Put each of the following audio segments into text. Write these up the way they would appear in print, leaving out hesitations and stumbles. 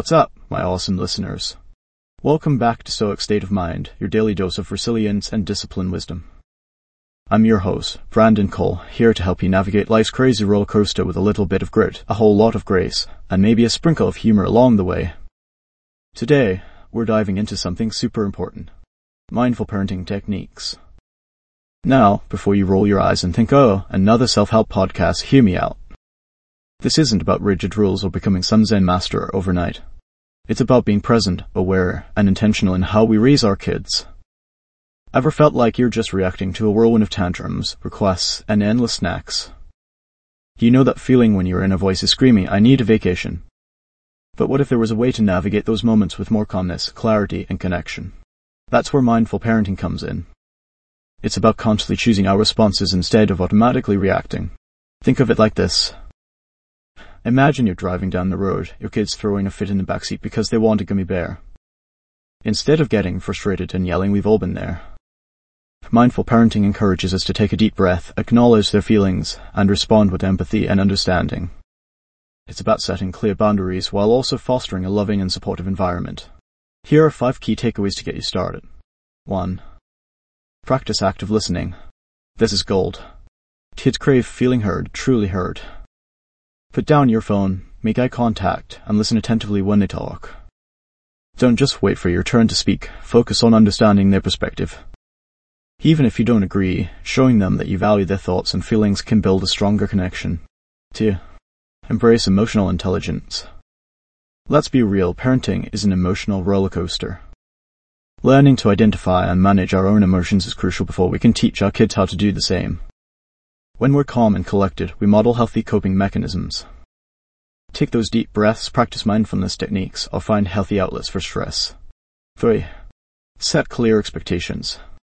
What's up, my awesome listeners? Welcome back to Stoic State of Mind, your daily dose of resilience and discipline wisdom. I'm your host, Brandon Cole, here to help you navigate life's crazy roller coaster with a little bit of grit, a whole lot of grace, and maybe a sprinkle of humor along the way. Today, we're diving into something super important: mindful parenting techniques. Now, before you roll your eyes and think, oh, another self-help podcast, hear me out. This isn't about rigid rules or becoming some Zen master overnight. It's about being present, aware, and intentional in how we raise our kids. Ever felt like you're just reacting to a whirlwind of tantrums, requests, and endless snacks? You know that feeling when your inner voice is screaming, I need a vacation. But what if there was a way to navigate those moments with more calmness, clarity, and connection? That's where mindful parenting comes in. It's about consciously choosing our responses instead of automatically reacting. Think of it like this. Imagine you're driving down the road, your kid's throwing a fit in the backseat because they want a gummy bear. Instead of getting frustrated and yelling, we've all been there. Mindful parenting encourages us to take a deep breath, acknowledge their feelings, and respond with empathy and understanding. It's about setting clear boundaries while also fostering a loving and supportive environment. Here are 5 key takeaways to get you started. 1. Practice active listening. This is gold. Kids crave feeling heard, truly heard. Put down your phone, make eye contact, and listen attentively when they talk. Don't just wait for your turn to speak, focus on understanding their perspective. Even if you don't agree, showing them that you value their thoughts and feelings can build a stronger connection. 2. Embrace emotional intelligence. Let's be real, parenting is an emotional roller coaster. Learning to identify and manage our own emotions is crucial before we can teach our kids how to do the same. When we're calm and collected, we model healthy coping mechanisms. Take those deep breaths, practice mindfulness techniques, or find healthy outlets for stress. 3. Set clear expectations.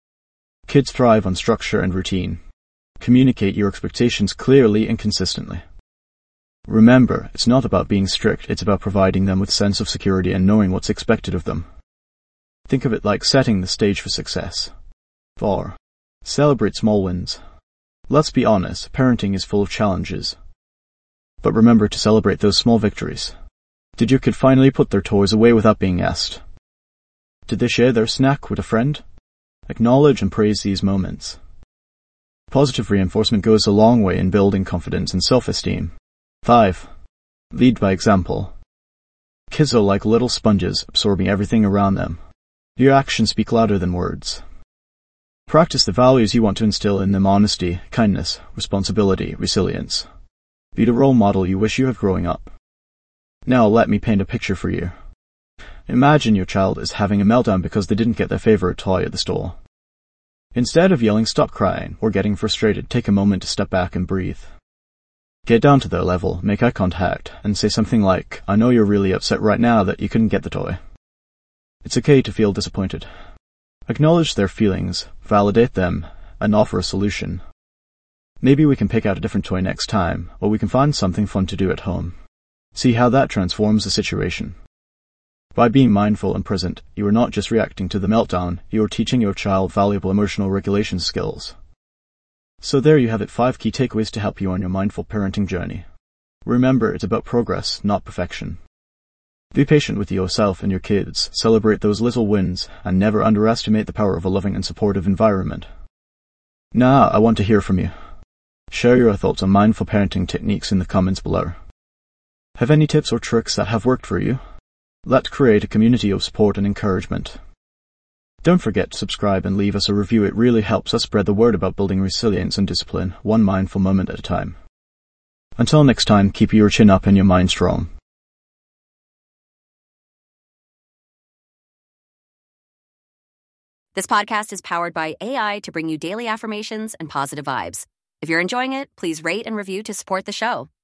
Kids thrive on structure and routine. Communicate your expectations clearly and consistently. Remember, it's not about being strict, it's about providing them with a sense of security and knowing what's expected of them. Think of it like setting the stage for success. 4. Celebrate small wins. Let's be honest, parenting is full of challenges. But remember to celebrate those small victories. Did your kid finally put their toys away without being asked? Did they share their snack with a friend? Acknowledge and praise these moments. Positive reinforcement goes a long way in building confidence and self-esteem. 5. Lead by example. Kids are like little sponges, absorbing everything around them. Your actions speak louder than words. Practice the values you want to instill in them: honesty, kindness, responsibility, resilience. Be the role model you wish you had growing up. Now let me paint a picture for you. Imagine your child is having a meltdown because they didn't get their favorite toy at the store. Instead of yelling, stop crying, or getting frustrated, take a moment to step back and breathe. Get down to their level, make eye contact, and say something like, I know you're really upset right now that you couldn't get the toy. It's okay to feel disappointed. Acknowledge their feelings, validate them, and offer a solution. Maybe we can pick out a different toy next time, or we can find something fun to do at home. See how that transforms the situation. By being mindful and present, you are not just reacting to the meltdown, you are teaching your child valuable emotional regulation skills. So there you have it, 5 key takeaways to help you on your mindful parenting journey. Remember, it's about progress, not perfection. Be patient with yourself and your kids, celebrate those little wins, and never underestimate the power of a loving and supportive environment. Now, I want to hear from you. Share your thoughts on mindful parenting techniques in the comments below. Have any tips or tricks that have worked for you? Let's create a community of support and encouragement. Don't forget to subscribe and leave us a review. It really helps us spread the word about building resilience and discipline, one mindful moment at a time. Until next time, keep your chin up and your mind strong. This podcast is powered by AI to bring you daily affirmations and positive vibes. If you're enjoying it, please rate and review to support the show.